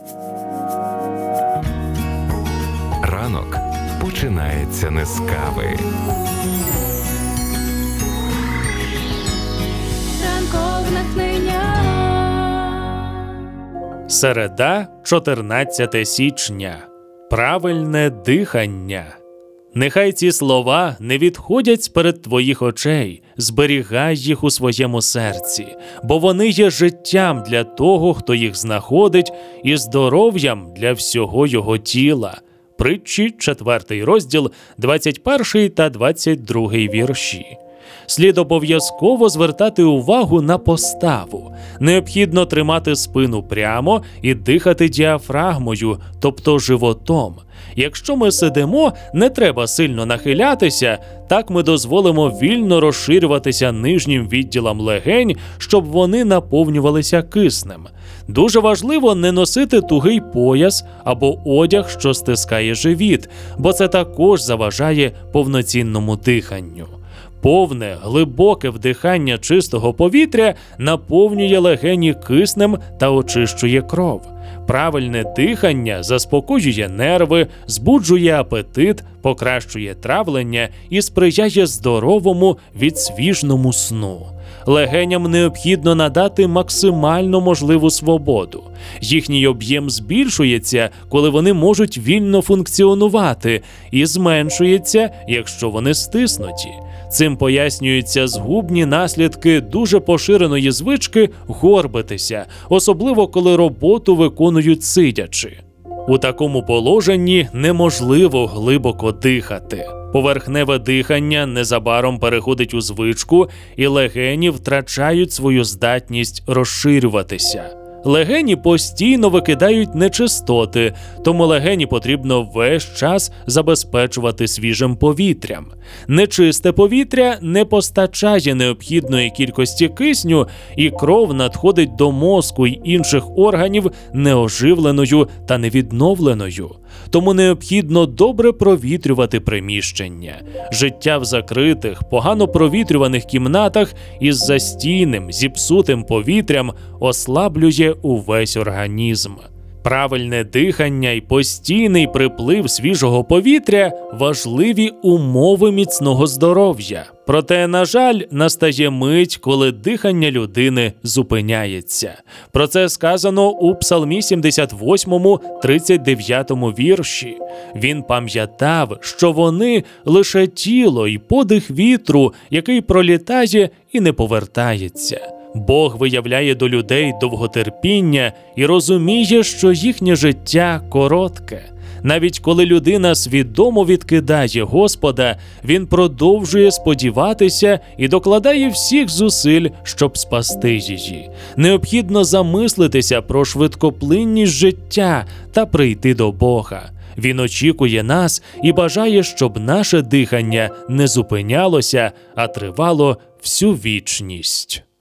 Ранок починається не з кави. Ранкове натхнення. Середа, 14 січня. Правильне дихання. Нехай ці слова не відходять перед твоїх очей, зберігай їх у своєму серці, бо вони є життям для того, хто їх знаходить, і здоров'ям для всього його тіла. Притчі, 4 розділ, 21 та 22 вірші. Слід обов'язково звертати увагу на поставу. Необхідно тримати спину прямо і дихати діафрагмою, тобто животом. Якщо ми сидимо, не треба сильно нахилятися, так ми дозволимо вільно розширюватися нижнім відділам легень, щоб вони наповнювалися киснем. Дуже важливо не носити тугий пояс або одяг, що стискає живіт, бо це також заважає повноцінному диханню. Повне, глибоке вдихання чистого повітря наповнює легені киснем та очищує кров. Правильне дихання заспокоює нерви, збуджує апетит, покращує травлення і сприяє здоровому, відсвіжному сну. Легеням необхідно надати максимально можливу свободу. Їхній об'єм збільшується, коли вони можуть вільно функціонувати, і зменшується, якщо вони стиснуті. Цим пояснюються згубні наслідки дуже поширеної звички горбитися, особливо коли роботу виконують сидячи. У такому положенні неможливо глибоко дихати. Поверхневе дихання незабаром переходить у звичку, і легені втрачають свою здатність розширюватися. Легені постійно викидають нечистоти, тому легені потрібно весь час забезпечувати свіжим повітрям. Нечисте повітря не постачає необхідної кількості кисню, і кров надходить до мозку й інших органів неоживленою та невідновленою. Тому необхідно добре провітрювати приміщення. Життя в закритих, погано провітрюваних кімнатах із застійним, зіпсутим повітрям ослаблює увесь організм. Правильне дихання й постійний приплив свіжого повітря – важливі умови міцного здоров'я. Проте, на жаль, настає мить, коли дихання людини зупиняється. Про це сказано у Псалмі 78, 39 вірші. Він пам'ятав, що вони – лише тіло й подих вітру, який пролітає і не повертається. Бог виявляє до людей довготерпіння і розуміє, що їхнє життя коротке. Навіть коли людина свідомо відкидає Господа, він продовжує сподіватися і докладає всіх зусиль, щоб спасти її. Необхідно замислитися про швидкоплинність життя та прийти до Бога. Він очікує нас і бажає, щоб наше дихання не зупинялося, а тривало всю вічність.